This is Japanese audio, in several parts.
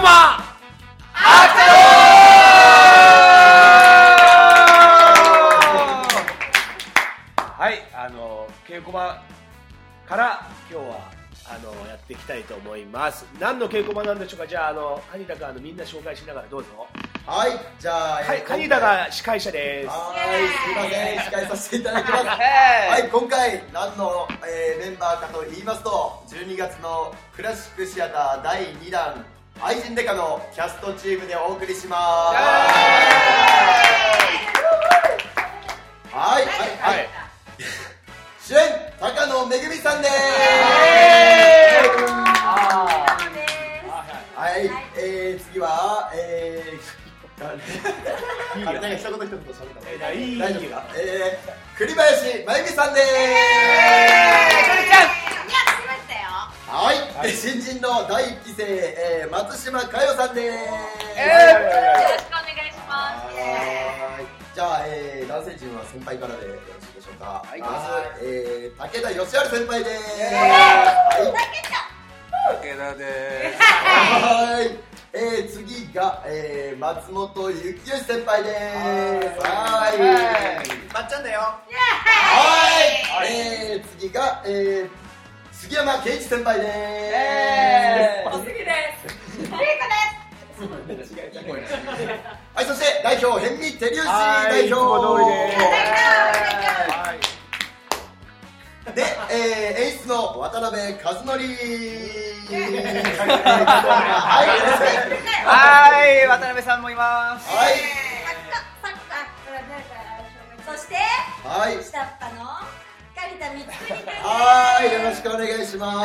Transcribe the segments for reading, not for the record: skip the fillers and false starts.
マアクト。はい、稽古場から今日はやっていきたいと思います。何の稽古場なんでしょうか。じゃあカニタがみんな紹介しながらどうぞ。 はい、じゃあ、 カニタが司会者です。 はい、すいません、司会させていただきます。はい、今回何の、メンバーかと言いますと、12月のクラシックシアター第2弾愛人デカのキャストチームでお送りします。はい、主演高野めぐみさんです。はい、次はなんか一言一言喋ったの大丈夫ですか。栗林真由美さんです。はい、新人の第1期生、松島佳代さんです。よろしくお願いします。 じゃあ、男性陣は先輩からでよろしいでしょうか。まず、武田義治先輩です。 武田です。 はい、次が、松本幸義先輩です。はい、 まっちゃんだよ。 はい、次が、杉山圭一先輩です。 おすぎです。リーコです。 はい、そして代表辺見照吉代表。 いつも通りで、演出の渡辺和則。 はい、渡辺さんもいます。 はい。 そして、 はい。 下っ端の刈田光圀です。 はい、よろしくお願いします。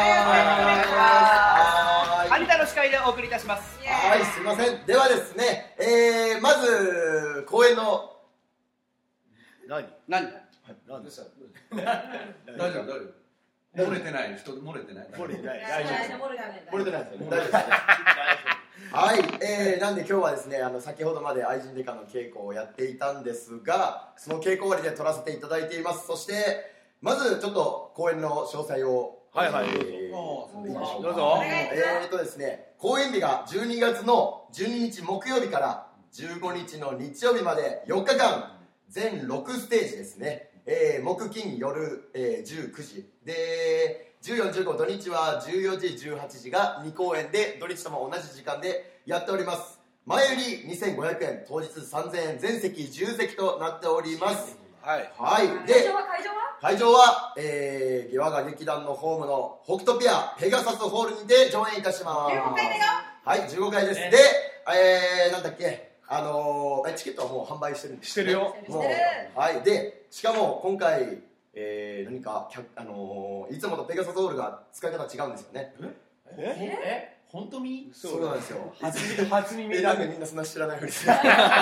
有田の司会でお送りいたします。 はい、すいません。ではですね、まず公演の何でした。 大丈夫漏れてない人漏れてない大丈夫です。 漏れてないですよね。大丈夫です。はい、なんで今日はですね、先ほどまで愛人デカの稽古をやっていたんですが、その稽古終わりで撮らせていただいています。そしてまずちょっと公演の詳細をどうぞ。 ですね、公演日が12月の12日木曜日から15日の日曜日まで4日間全6ステージですね。木金夜、19時で、14、15土日は14時、18時が2公演で、土日とも同じ時間でやっております。前売り2500円、当日3000円、全席10席となっております。はい。で、会場は我が劇団のホームの北斗ピアペガサスホールにて上演いたします。 15階だよ。 はい、15階です。で、なんだっけ、チケットはもう販売してるんです、ね。 してるよ。 もう、はい。で、しかも今回、何か、いつもとペガサスホールが使い方違うんですよね。 本当に？ そうなんですよ。 初耳なんでみんなそんな知らないふりしてる。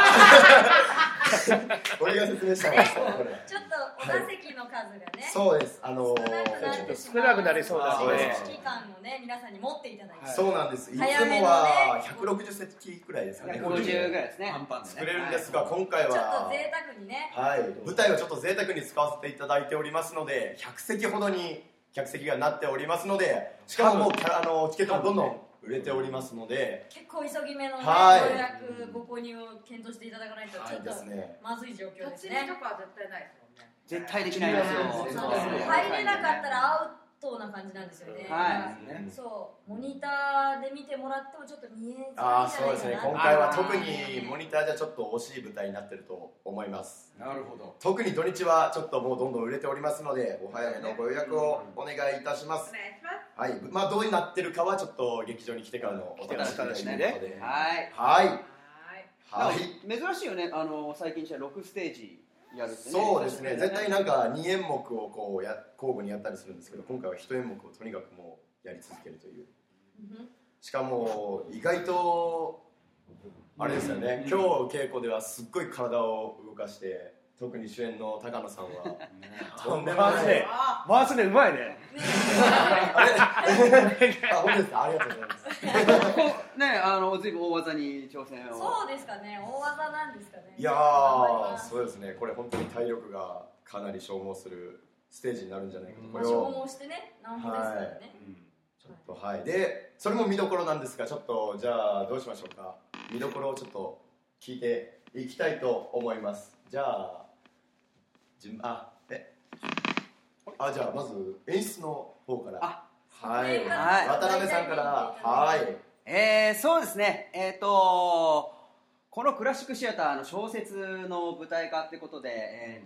俺が説明したんですよ。 ちょっとお座席の数がね。 そうです。 少なくなりそうだね。 危機感をね、皆さんに持っていただいて。 そうなんです。いつもは160席くらいですかね。 50ぐらいですね。 作れるんですが、今回はちょっと贅沢にね。 はい。舞台をちょっと贅沢に使わせていただいておりますので、100席ほどに客席がなっておりますので、しかももうチケットもどんどん売れておりますので、 結構急ぎ目のね、予約ご購入を検討していただかないとちょっとまずい状況ですね。 絶対できないですよ。 入れなかったらアウトな感じなんですよね。そう、モニターで見てもらってもちょっと見えづらいんじゃないかな。 そうですね。今回は特にモニターじゃちょっと惜しい舞台になってると思います。 なるほど。 特に土日はちょっともうどんどん売れておりますので、お早めのご予約をお願いいたします。はい。まあどうになってるかはちょっと劇場に来てからのお楽しみということで。はい。 珍しいよね。最近じゃ6ステージ。 そうですね。絶対なんか2演目をこう交互にやったりするんですけど、今回は1演目をとにかくもうやり続けるという。しかも意外とあれですよね。今日稽古ではすっごい体を動かして、特に主演の高野さんはとんでもない。回すね、うまいね。 本当ですか。ありがとうございます。 ね、ずいぶん大技に挑戦を。 そうですかね。大技なんですかね。 いやー、そうですね。これ本当に体力がかなり消耗するステージになるんじゃないかと。 消耗してね、なんぼですからね。 ちちょっとはい。でそれも見どころなんですが、ちょっとじゃあどうしましょうか。見どころをちょっと聞いていきたいと思います。じゃあじゃあまず演出の方から。はい、渡辺さんから。はい。 そうですね。このクラシックシアターの小説の舞台化ってことで、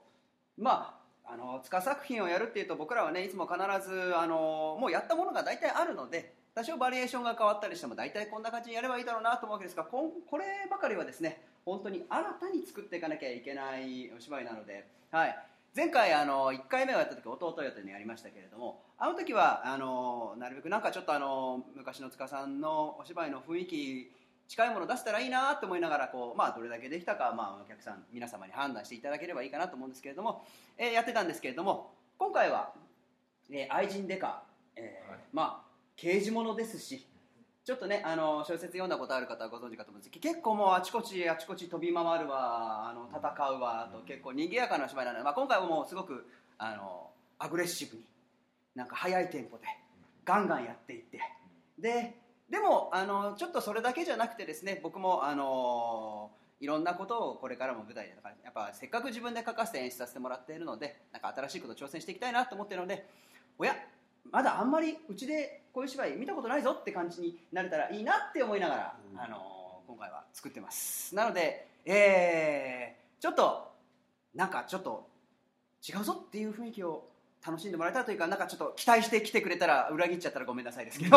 塚作品をやるっていうと、僕らはねいつも必ずもうやったものが大体あるので、多少バリエーションが変わったりしても大体こんな感じにやればいいだろうなと思うわけですが、こればかりはですね本当に新たに作っていかなきゃいけないお芝居なので、はい、前回1回目をやった時弟よというのをやりましたけれども、あの時はなるべくなんかちょっと昔の塚さんのお芝居の雰囲気近いものを出せたらいいなと思いながらどれだけできたか、お客さん皆様に判断していただければいいかなと思うんですけれども、やってたんですけれども、今回は、愛人デカ、刑事物ですし、ちょっとね小説読んだことある方はご存知かと思うんですけど、結構もうあちこち飛び回るわ、戦うわと結構賑やかな芝居なので、今回はもうすごくアグレッシブになんか速いテンポでガンガンやっていって、でもちょっとそれだけじゃなくてですね、僕もいろんなことをこれからも舞台でとか、やっぱせっかく自分で書かせて演出させてもらっているので、なんか新しいことを挑戦していきたいなと思っているので、まだあんまりうちでこういう芝居見たことないぞって感じになれたらいいなって思いながら、今回は作ってます。なので、ちょっとなんかちょっと違うぞっていう雰囲気を楽しんでもらえたらというか、なんかちょっと期待して来てくれたら裏切っちゃったらごめんなさいですけど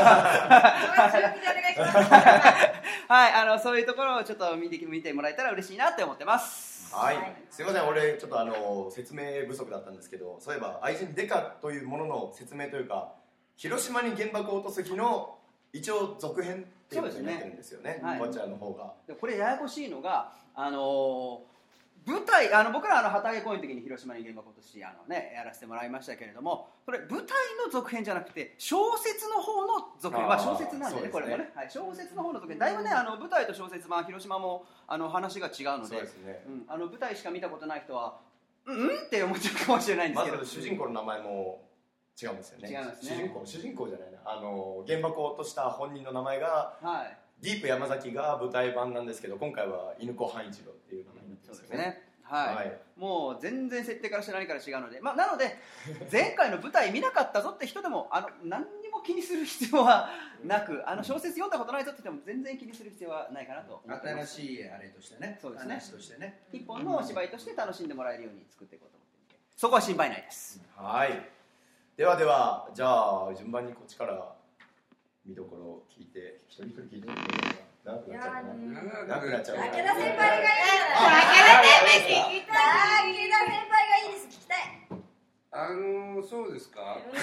はい、そういうところをちょっと見てもらえたら嬉しいなって思ってます。 はい、すいません、俺ちょっと説明不足だったんですけど、そういえば愛人デカというものの説明というか、広島に原爆を落とす日の一応続編っていうことになってるんですよね、こちらの方が。 これややこしいのが舞台僕ら旗揚げ公演の時に広島に原爆を落としやらせてもらいましたけれども、これ舞台の続編じゃなくて小説の方の続編、小説なんでね、これもね、小説の方の続編、だいぶね舞台と小説、広島も話が違うので、舞台しか見たことない人はって思っちゃうかもしれないんですけど、 まず主人公の名前も違うんですよね。 違いますね。 主人公じゃないな、原爆を落とした本人の名前が、ディープ山崎が舞台版なんですけど、今回は犬子半一郎っていう名前になってますよね。もう全然設定からして何から違うので、なので前回の舞台見なかったぞって人でも何にも気にする必要はなく、小説読んだことないぞって人も全然気にする必要はないかなと思ってます。 新しいあれとしてね、 そうですね、 話としてね、 一本のお芝居として楽しんでもらえるように作っていこうと思っていて、そこは心配ないです。 はい、ではじゃあ順番にこっちから見どころを聞いて、一人一人聞いてみて長くなっちゃうかな。長くなっちゃうかな。 武田先輩がいい。武田先輩聞きたい。武田先輩がいいです。聞きたい。 そうですか。 いい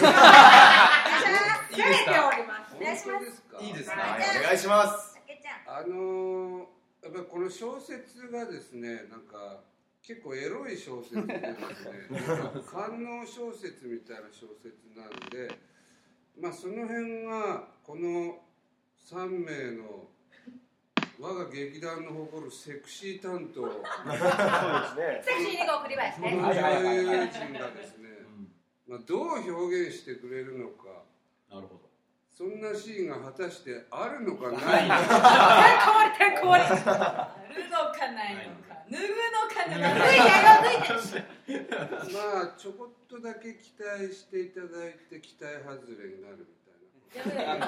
ですか。お願いします。 いいですか。 お願いします。 やっぱりこの小説がですね、なんか結構エロい小説でですね、官能小説みたいな小説なんで、その辺がこの3名の我が劇団の誇るセクシー担当、 セクシー2号栗林ね。 この女優陣がですね、どう表現してくれるのか。 なるほど。 そんなシーンが果たしてあるのかないのか。 てんこ盛り。あるのかないのか。脱ぐのか脱いでちょこっとだけ期待していただいて期待外れになるみたいな。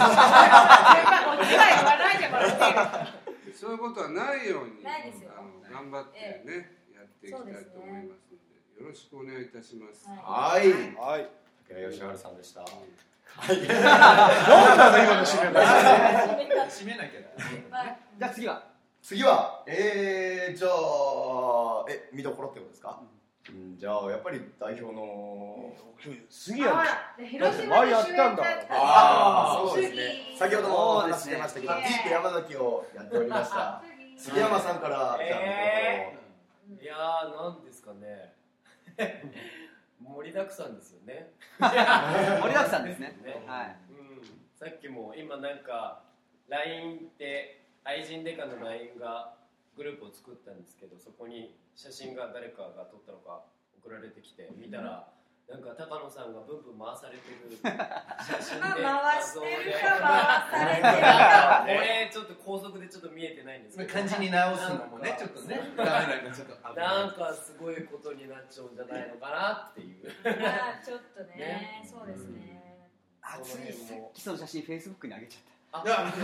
そういうことはないように頑張ってねやっていきたいと思いますので、よろしくお願いいたします。 はい。武田義治さんでした。 はい。なんだ今の締めなきゃ。 じゃあ次はじゃあ見どころってことですか。じゃあやっぱり代表の杉谷広島でやったんだ。 そうですね。先ほども話してましたけど、ディープ山崎をやっておりました杉山さんからじゃあいやー、なんですかね。盛りだくさんですよね。 盛りだくさんですね。はい。 さっきも今なんか LINE って愛人デカの LINE がグループを作ったんですけど、そこに写真が誰かが撮ったのか送られてきて見たら、 なんか高野さんがブンブン回されてる写真で回してるか回されてるか俺ちょっと高速でちょっと見えてないんですけど、 漢字に直すのもねちょっとねダメなんかちょっとなんかすごいことになっちゃうんじゃないのかなっていうちょっとねそうですね。 ついさっきその写真フェイスブックに上げちゃった。 それみ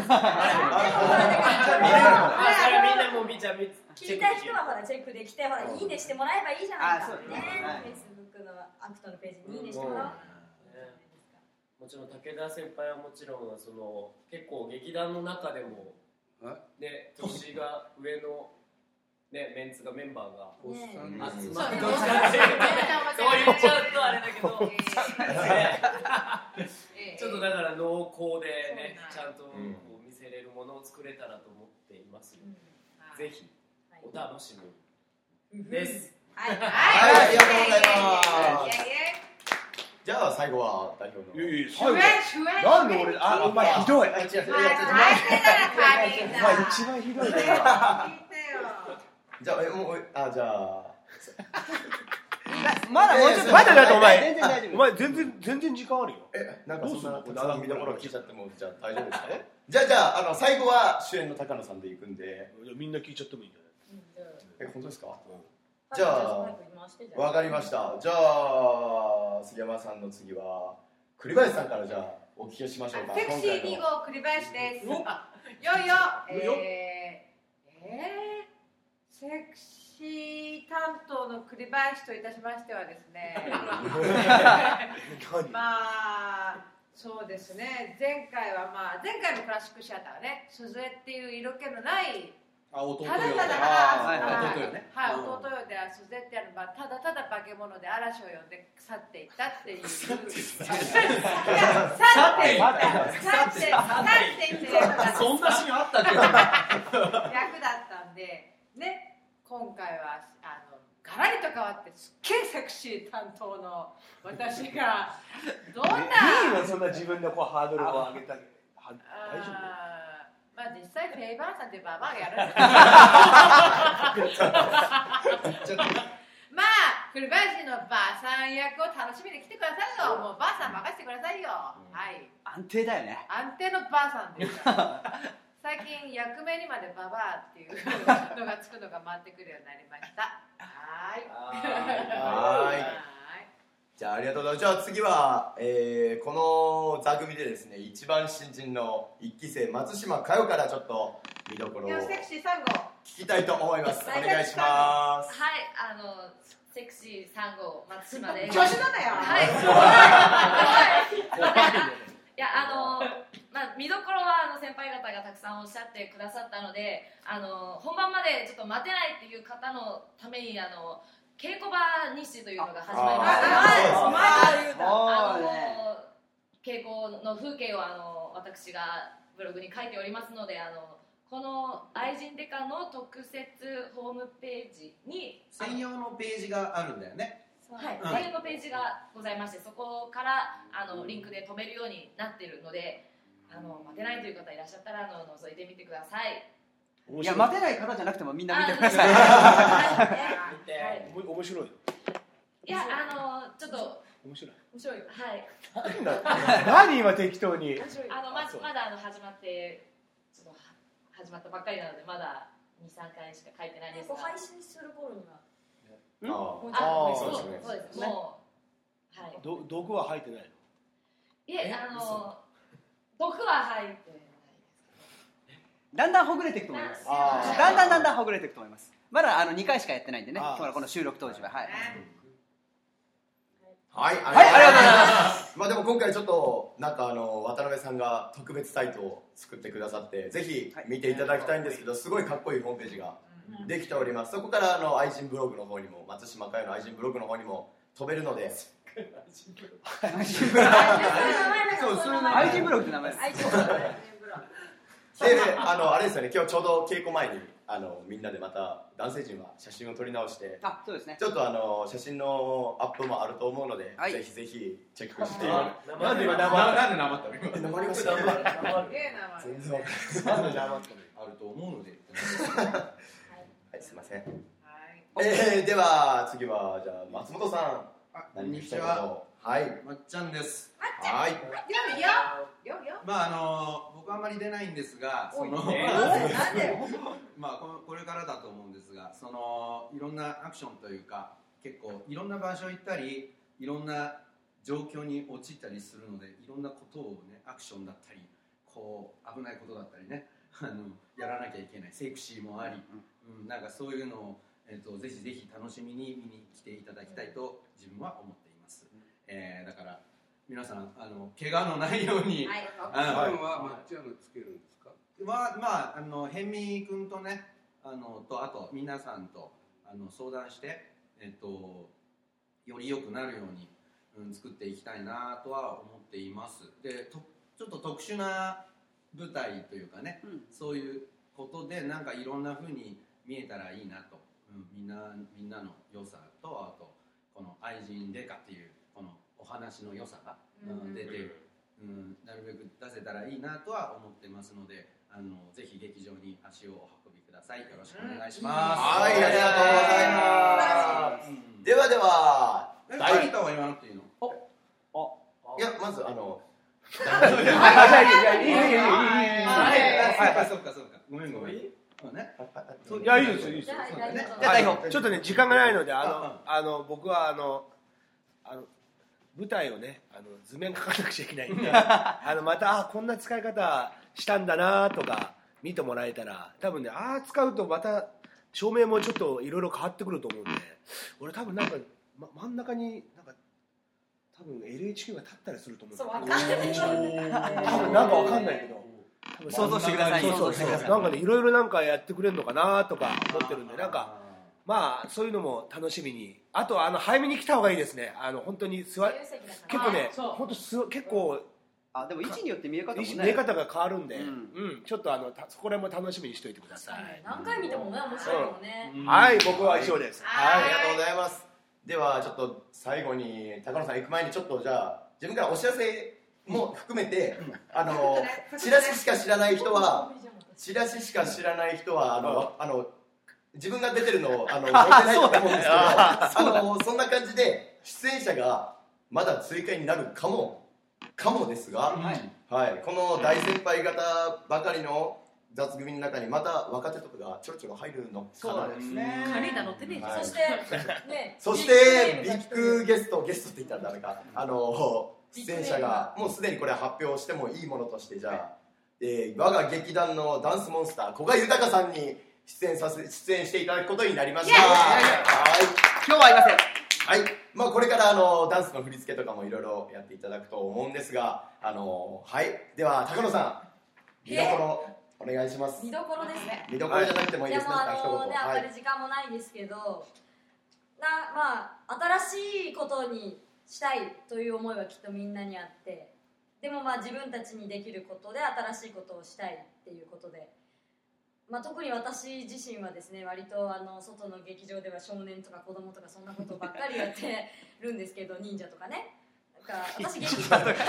んなも見ちゃう。 聞いた人はほらチェックできて、ほらいいねしてもらえばいいじゃないかね。 はい、 フェイスブックのアクトのページにいいねしてもらおう。 もちろん武田先輩はもちろんその結構劇団の中でもね年が上のねメンツがメンバーが集まって、そう言っちゃうとあれだけど、ちょっとだから濃厚でねちゃんとこう見せれるものを作れたらと思っていますので、ぜひお楽しみです。 はい、ありがとうございます。じゃあ最後は代表の。 なんで俺お前ひどい。お前一番ひどいな。 じゃあもうじゃあまだもうちょっとまだだとお前全然大丈夫。 お前全然時間あるよ。 なんかそんなたくさん見どころ聞いちゃってもじゃあ大丈夫ですか？じゃあ最後は主演の高野さんで行くんで。 みんな聞いちゃってもいいんじゃない？ 本当ですか？じゃあわかりました。じゃあ杉山さんの次は栗林さんからじゃあお聞きしましょうか。 セクシー2号栗林です。よセクシー担当の栗林といたしましてはですねまあそうですね、前回のクラシックシアターね、鈴江っていう色気のない弟よただただ弟よね、 はい、弟よで鈴江ってやるただただ化け物で嵐を呼んで去っていったっていう去っていったそんなシーンあったっけ役だったんでね、今回はガラリと変わってすっげえセクシー担当の私がどんな、 いいのそんな自分でこうハードルを上げた。大丈夫？ まあ実際フェイバーさんってババアがやるんですまあ栗林のばあさん役を楽しみに来てくださいよ。もうばあさん任せてくださいよ。はい、安定だよね。安定のばあさんです最近役名にまでババアっていうのがつくのが回ってくるようになりました。 はい。じゃあありがとうございます。じゃあ次は、この座組でですね一番新人の1期生松島佳代からちょっと見どころをセクシー3号聞きたいと思います。お願いします。 はい、セクシー3号松島です。 調子乗んなよ。 はいいや見どころは先輩方がたくさんおっしゃってくださったので、本番までちょっと待てないっていう方のために稽古場日誌というのが始まりました。稽古の風景を私がブログに書いておりますので、この愛人デカの特設ホームページに専用のページがあるんだよね。 はい、専用のページがございまして、そこからリンクで飛べるようになっているので、待てないという方いらっしゃったら覗いてみてください。 いや待てない方じゃなくてもみんな見てください。 面白い。 いやちょっと面白い。 はい。 何今適当に。 まだ始まってちょっと始まったばっかりなのでまだ2、3回しか書いてないですが。配信する頃には。そうですね。もうはい。 毒は入ってないの？ いえ毒は入ってないですけど。 だんだんほぐれていくと思います。だんだんほぐれていくと思います。まだ2回しかやってないんでね。この収録当時ははい。 はい、ありがとうございます。まあでも今回ちょっと渡辺さんが特別サイトを作ってくださってぜひ見ていただきたいんですけど、すごいかっこいいホームページができております。そこから愛人ブログの方にも、松島佳代の愛人ブログの方にも飛べるので。 愛人ブログって名前です。 で、あれですよね、今日ちょうど稽古前にみんなでまた男性陣は写真を撮り直して、 そうですね、 ちょっと写真のアップもあると思うので、ぜひぜひチェックして。 なんでなまったの？ なまりました。全然わかんない。 なんでなまったの？あると思うので。 はい、すいません。では次はじゃあ松本さん。 こんにちは。はい、 まっちゃんです。 はい。 まあ僕はあんまり出ないんですが、これからだと思うんですが、いろんなアクションというか、結構いろんな場所行ったり、いろんな状況に陥ったりするので、いろんなことをね、アクションだったり、こう危ないことだったりね、やらなきゃいけない、セクシーもあり、なんかそういうのをぜひぜひ楽しみに見に来ていただきたいと自分は思っています。だから皆さん怪我のないように。 アクションはまっちゃんがつけるんですか？ ヘンミ君とねあと皆さんと相談してより良くなるように、作っていきたいなとは思っています。でちょっと特殊な舞台というかね、そういうことでなんかいろんな風に見えたらいいなと、みんなの良さと、あとこの愛人デカっていうこのお話の良さが出て、なるべく出せたらいいなとは思ってますので、ぜひ劇場に足をお運びください。よろしくお願いします。 はい、ありがとうございます。ではでは、 大ギターは言わなくていいの？ いや、まずそうかごめん。 いや、いいですよ。ちょっとね時間がないので、僕は舞台をね図面書かなくちゃいけないんでまたこんな使い方したんだなとか見てもらえたら、多分ね使うとまた照明もちょっといろいろ変わってくると思うんで、俺多分なんか、真ん中になんか多分 LHQ が立ったりすると思うんだけど、多分なんかわかんないけど想像してください。 なんかねいろいろなんかやってくれるのかなとか思ってるんで、なんかそういうのも楽しみに。あと早めに来た方がいいですね。本当に結構ね、本当結構でも位置によって見え方もね、 見え方が変わるんで、ちょっとそこら辺も楽しみにしておいてください。 何回見てもね面白いもんね。 はい、僕は以上です。 ありがとうございます。ではちょっと最後に高野さん行く前にちょっとじゃあ自分からお知らせも含めて、チラシしか知らない人は自分が出てるのを聞いてないと思うんですけど、そんな感じで出演者がまだ追加になるかもですが、この大先輩方ばかりの雑組の中にまた若手とかがちょろちょろ入るのかな。 そうですね。 カレーダー乗ってね。 そしてビッグゲストって言ったらダメか。出演者がもうすでにこれ発表してもいいものとして、じゃあ我が劇団のダンスモンスター古賀豊さんに出演していただくことになりました。 今日はいません。 はい、これからダンスの振り付けとかもいろいろやっていただくと思うんですが、では高野さん見どころお願いします。 見どころですね。 見どころじゃなくてもいいですね。 あんまり時間もないですけど、新しいことにしたいという思いはきっとみんなにあって、でも自分たちにできることで新しいことをしたいっていうことで、特に私自身はですね、割と外の劇場では少年とか子供とかそんなことばっかりやってるんですけど、忍者とかね、私劇団に帰って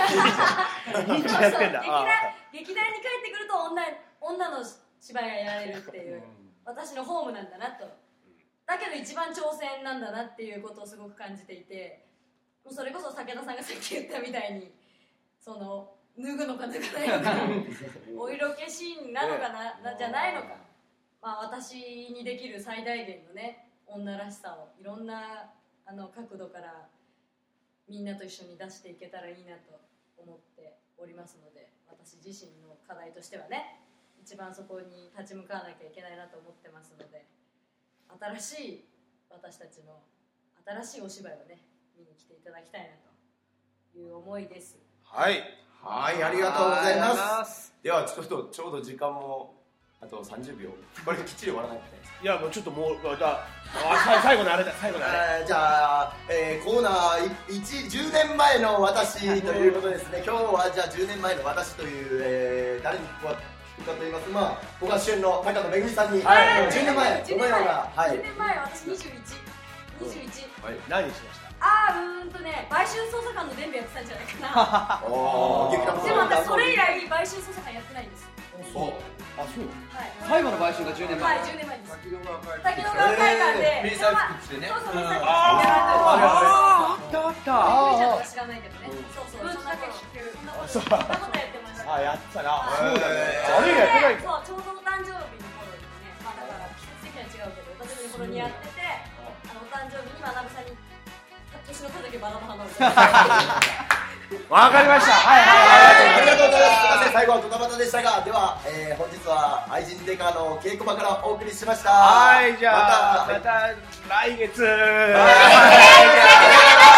くると女の芝居がやれるっていう私のホームなんだなと、だけど一番挑戦なんだなっていうことをすごく感じていて、それこそ武田さんがさっき言ったみたいに脱ぐのか脱がないのかお色気シーンなのかなじゃないのか、私にできる最大限のね女らしさをいろんな角度からみんなと一緒に出していけたらいいなと思っておりますので、私自身の課題としてはね一番そこに立ち向かわなきゃいけないなと思ってますので、新しい私たちの新しいお芝居をね見に来ていただきたいなという思いです。 はい、ありがとうございます。ではちょうど時間もあと30秒、これきっちり終わらないとね。 いやもうちょっと最後のあれだ。 じゃあ、コーナー10年前の私ということですね。今日はじゃあ10年前の私という、誰に聞くかと言いますと、古賀主演の高野めぐみさんに、10年前どのような、 10年前私21、 何しました？ 買収捜査官の伝部やってたんじゃないかな。でも私それ以来買収捜査官やってないんです。 最後の買収が10年前。 10年前です。滝野川会館で名産作ってね。 た。 知らないけどね。そうそう。そんなこと知ってる。 そう。 そんなことやってました。 やってたな。そうだね。あれやってないか。 そう、ちょうどお誕生日の頃にね、だから季節的には違うけど、お誕生日の頃にやってて、お誕生日にまなぶさんに年の数だけバラの花を。 わかりました。はいはいはい。ありがとうございます。すみません、最後はドタバタでしたが、では、本日は愛人デカの稽古場からお送りしました。 はい、じゃあまた来月。